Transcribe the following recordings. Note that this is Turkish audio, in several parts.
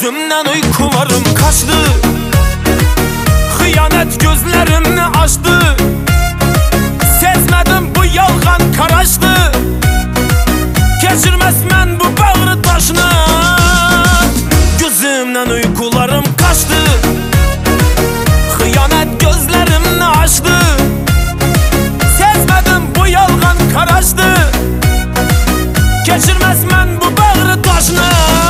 Gözümden uykularım kaçtı, hıyanet gözlerimni açtı. Sezmedim bu yalgan karaştı, geçirmez men bu bağrı taşını. Gözümden uykularım kaçtı, hıyanet gözlerimni açtı. Sezmedim bu yalgan karaştı, geçirmez men bu bağrı taşını.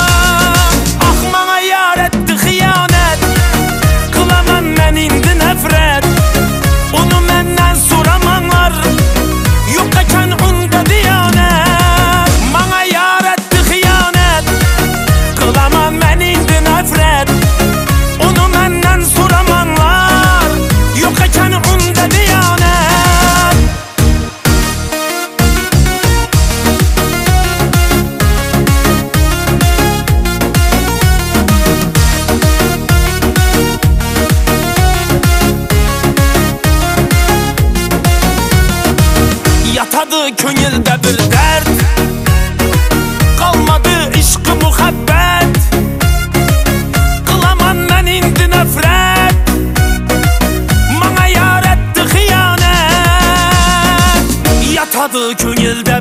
Yatadı könülde bir dert, kalmadı işkı muhabbet. Kılaman men indi nefret, bana yar etti hıyanet. Yatadı könülde